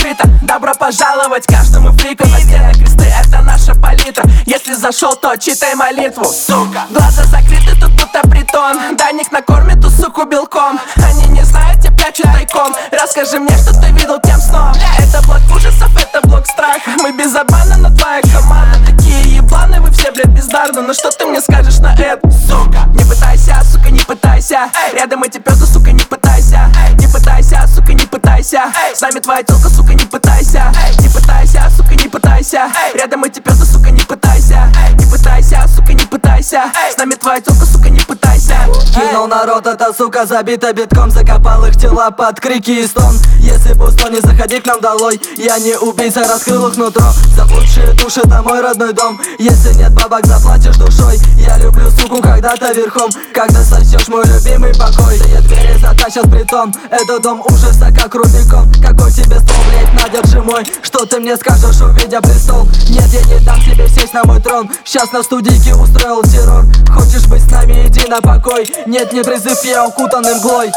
открыто. Добро пожаловать каждому фрику. На стенах кресты, это наша палитра. Если зашел, то читай молитву, сука. Глаза закрыты, тут будто притон. Даник накормит ту суку белком. Они не знают, тебя прячут тайком. Расскажи мне, что ты видел тем сном. Это блок ужасов, это блок страха. Мы без обмана, но твоя команда такие ебланы, вы все, блядь, бездарны. Ну что ты мне скажешь на это, сука? Не пытайся, сука, не пытайся. Рядом эти пёсы, сука, не пытайся. Не пытайся, сука, не пытайся. С нами твоя тёлка, сука, не пытайся. Не пытайся, сука, не пытайся. Рядом эти пёсы, сука, не пытайся. Не пытайся, сука, не пытайся. С нами твоя тёлка, сука, не пытайся. Кинул народ, эта сука забита битком. Закопал их тела под крики и стон. Если пусто, не заходи к нам долой. Я не убийца, раскрыл их нутро. Заблудшие души, это мой родной дом. Если нет бабок, заплатишь душой. Я люблю суку когда-то верхом. Когда сочтешь мой любимый покой. Все двери затащат в притон. Это дом ужаса, как Рубикон. Какой тебе стол, блять, надержи мой. Что ты мне скажешь, увидя престол? Нет, я не дам тебе сесть на мой трон. Сейчас на студийке устроил террор. Хочешь быть с нами, иди на покой. Нет, не призыв, я укутанный мглой.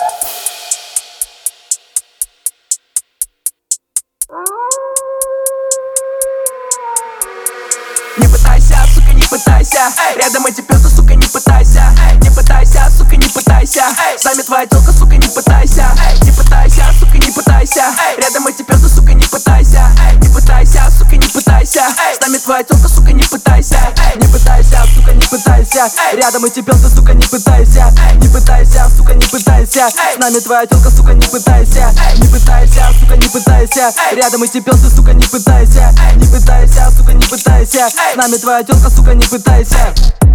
Не пытайся, сука, не пытайся. Рядом эти пёсы, сука, не пытайся. Не пытайся, сука, не пытайся. С нами твоя тёлка, сука, не пытайся. Не пытайся, сука, не пытайся. Рядом эти пёсы, сука, не пытайся. Не пытайся, сука, не пытайся. С нами твоя тёлка, сука, не пытайся. Не пытайся, сука, не пытайся. Рядом эти пёсы, сука, не пытайся. Не пытайся, сука, не пытайся. С нами твоя тёлка, сука, не пытайся. Не пытайся, сука, не пытайся. Рядом эти пёсы, сука, не пытайся. Не пытайся, сука, не пытайся. С нами твоя тёлка, сука, не пытайся.